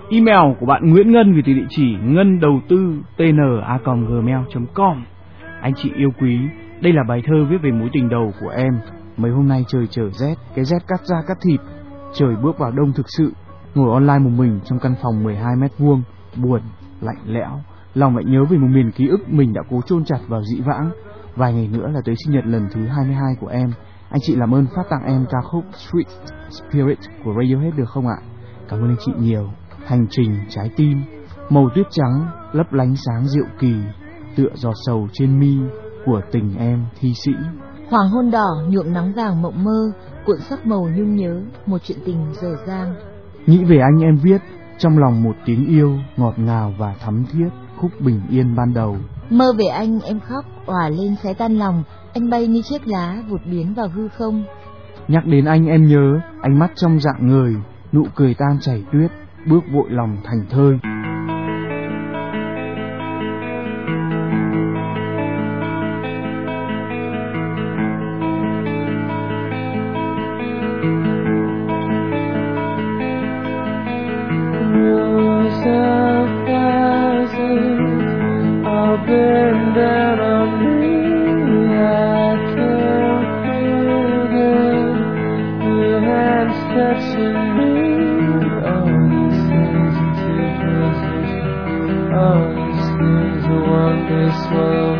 Email của bạn Nguyễn Ngân gửi từ địa chỉ ngân-đầu-tư-tn@gmail.com. Anh chị yêu quý, đây là bài thơ viết về mối tình đầu của em. Mấy hôm nay trời trở rét, cái rét cắt da cắt thịt. Trời bước vào đông thực sự. Ngồi online một mình trong căn phòng 12 mét vuông, buồn, lạnh lẽo. Lòng lại nhớ về một miền ký ức mình đã cố chôn chặt vào dĩ vãng. Vài ngày nữa là tới sinh nhật lần thứ 22 của em. Anh chị làm ơn phát tặng em ca khúc Sweet Spirit của Radiohead được không ạ? Cảm ơn anh chị nhiều. Hành trình trái tim, màu tuyết trắng lấp lánh sáng diệu kỳ, tựa giọt sầu trên mi của tình em thi sĩ. Hoàng hôn đỏ nhuộm nắng vàng mộng mơ, cuộn sắc màu nhung nhớ, một chuyện tình dở dang. Nghĩ về anh em viết, trong lòng một tiếng yêu ngọt ngào và thắm thiết, khúc bình yên ban đầu. Mơ về anh em khóc, òa lên xé tan lòng, anh bay như chiếc lá vụt biến vào hư không. Nhắc đến anh em nhớ, ánh mắt trong dạng người, nụ cười tan chảy tuyết, bước vội lòng thành thơi. All these things are wondrous.